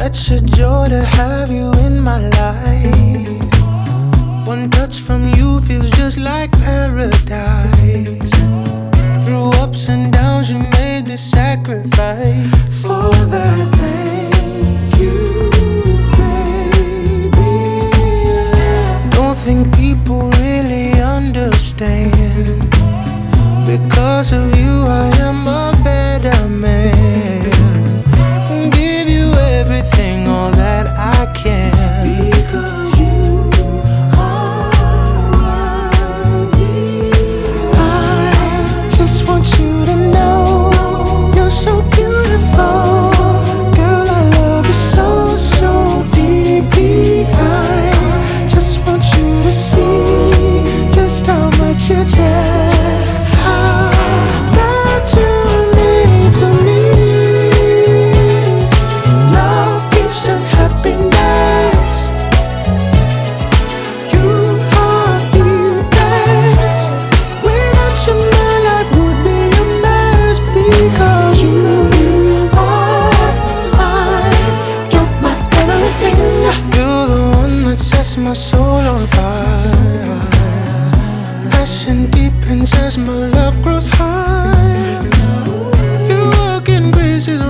Such a joy to have you in my life. One touch from you feels just like paradise. Through ups and downs you made the sacrifice. For that, thank you, baby. Don't think people really understand. Because of you I am a better man. Give you everything, all that I can. Because you are worthy. I just want you to know you're so beautiful. Girl, I love you so, so deeply. I just want you to see just how much you care. My soul on fire. Passion deepens as my love grows high. You walk in graces